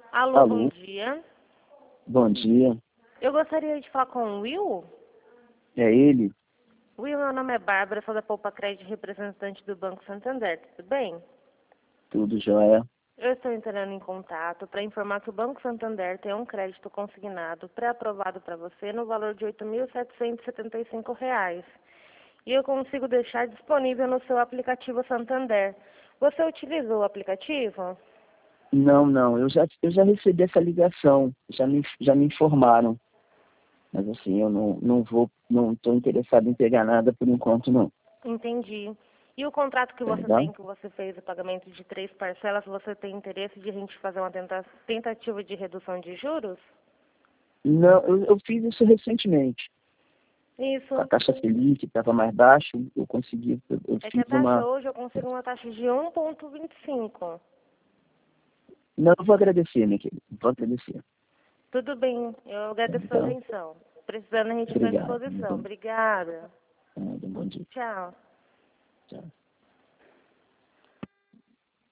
Alô, bom Alô, dia. bom dia. Eu gostaria de falar com o Will. É ele? Will, meu nome é Bárbara, sou da Poupa Crédito, representante do Banco Santander, tudo bem? Tudo jóia? Eu estou entrando em contato para informar que o Banco Santander tem um crédito consignado pré-aprovado para você no valor de R$ 8.775. E eu consigo deixar disponível no seu aplicativo Santander. Você utilizou o aplicativo? Não. Eu já recebi essa ligação. Já me informaram. Mas assim, eu não estou interessado em pegar nada por enquanto, não. Entendi. E o contrato que você tem, Perdão? que você fez o pagamento de 3 parcelas, você tem interesse de a gente fazer uma tentativa de redução de juros? Não, eu fiz isso recentemente. Com a Isso. taxa Selic, que estava mais baixo, eu consegui, eu É que a fiz taxa uma... hoje eu consigo uma taxa de 1,25. Não, eu vou agradecer, minha querida. Vou agradecer. Tudo bem, eu agradeço a sua Então, atenção. Precisando, a gente está à obrigado. disposição. Obrigada. Bom dia. Tchau. Tchau.